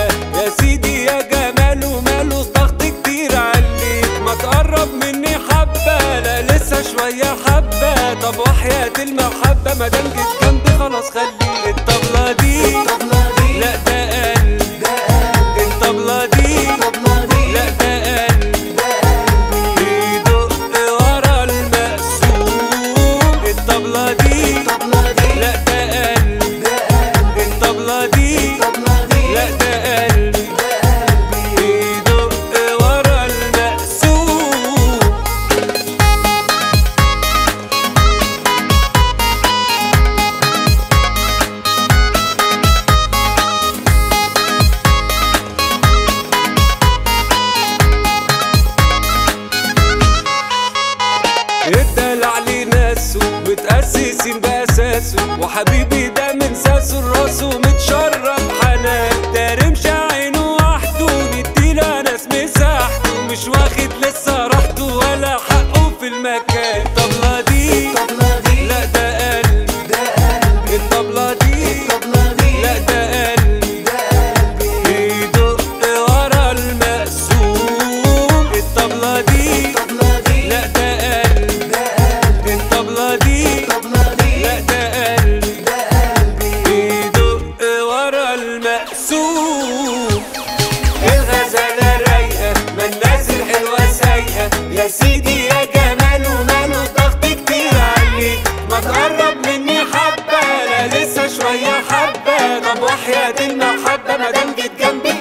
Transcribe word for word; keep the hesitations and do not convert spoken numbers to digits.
رايقة يا سيدي يا جماله ماله ضغط كتير عليك، ما تقرب مني حبة لا لسه شوية حبة، طب وحياة المحبة مادام جيت جنبي خلاص خليك. الطبلة دي لا ده قلب، الطبلة دي لا ده قلب بيدق ورا المقسوم، الطبلة دي لا ده قلب، الطبلة دي لا ده قلب بيدق ورا المقسوم. الدلع ليه ناسه متأسسين بأساسه، وحبيبي ده من ساسه لراسه متشرب حنان، ده رمش عينه وحده نديله ناس مساحته، مش واخد لسه راحته ولا حقه في المكان. الطبلة دي لا ده قلب، الطبلة دي لا ده قلب بيدق ورا المقسوم، الطبلة دي لا ده قلب، الطبلة دي لا ده قلب بيدق ورا المقسوم. الغزالة رايقة ما الناس الحلوة سايقة يا سيدي يا جماله ماله ضغط كتير عليك، ما تقرب مني حبة لا لسه شوية حبة، طب وحياة المحبة مادام جيت جنبي